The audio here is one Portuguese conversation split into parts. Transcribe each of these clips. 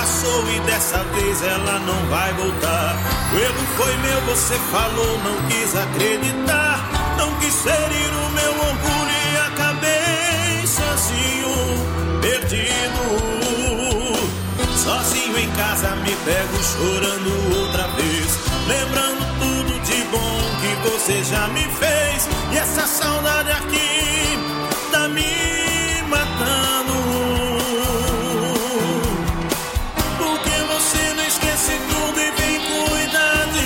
passou e dessa vez ela não vai voltar. O erro foi meu, você falou, não quis acreditar. Não quis ferir o meu orgulho e acabei sozinho, perdido. Sozinho em casa me pego chorando outra vez, lembrando tudo de bom que você já me fez. E essa saudade aqui tá me matando. Porque você não esquece tudo e vem cuidar de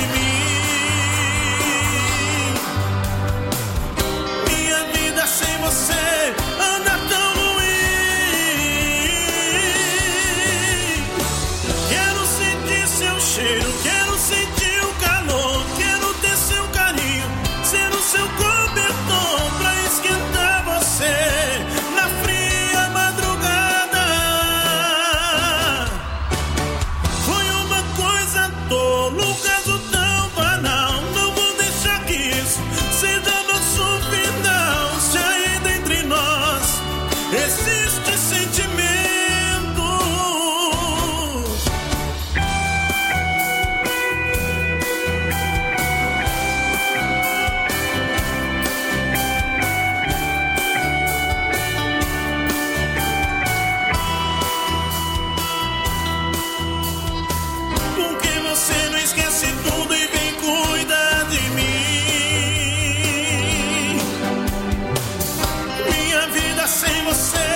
mim. Minha vida sem você anda tão ruim. Quero sentir seu cheiro, quero sentir o calor, quero ter seu carinho, ser o seu cobertor pra esquentar você na fria madrugada. Foi uma coisa tola, um caso tão banal. Não vou deixar que isso seja nosso final. Se ainda entre nós existe sentimento. Porque você não esquece tudo e vem cuidar de mim. Minha vida sem você